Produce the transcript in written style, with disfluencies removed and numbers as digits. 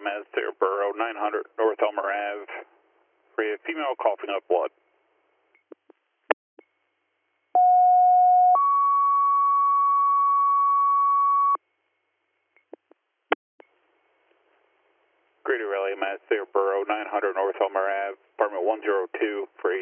Mass Air Borough, 900 North Elmer Ave, for a female coughing up blood. Greater LA Mass Air Borough, 900 North Elmer Ave, apartment 102, for a